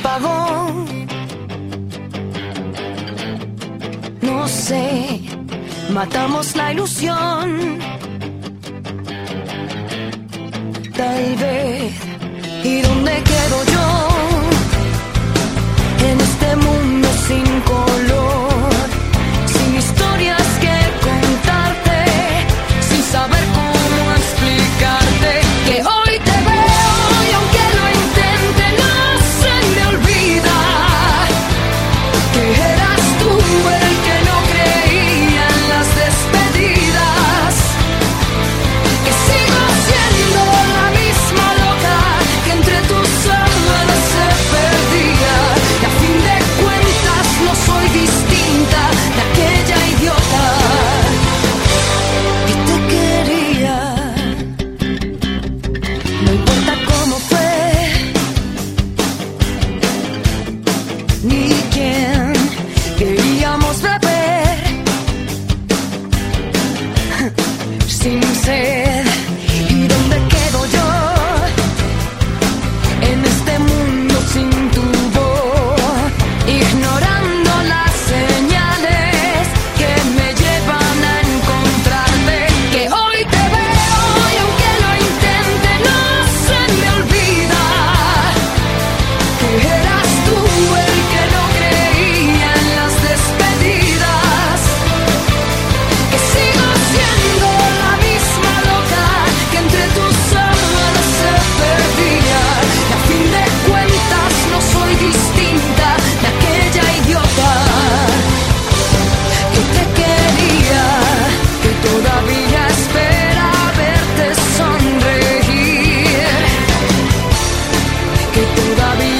apagó. No sé, matamos la ilusión. Tal vez. ¿Y dónde quedo yo? En este mundo sin color, sin historias que contarte, sin saber cómo explicarte que hoy te veo y aunque lo intente no se me olvida que eras tú el que no creía en las despedidas, que sigo siendo la misma loca que entre tus sábanas se perdía, y a fin de cuentas no soy distinta de aquella idiota que te quería. No importa cómo fue ni quién queríamos beber sin sed. ¿Y dónde quedo yo en este mundo sin tu voz, ignorando las señales que me llevan a encontrarte? Que hoy te veo y aunque lo intente no se me olvida que eras tú el que no creía en las despedidas, que sigo siendo la misma loca que entre tus sábanas se perdía, y a fin de cuentas no soy distinta de aquella idiota que te quería, que todavía espera verte sonreír, que todavía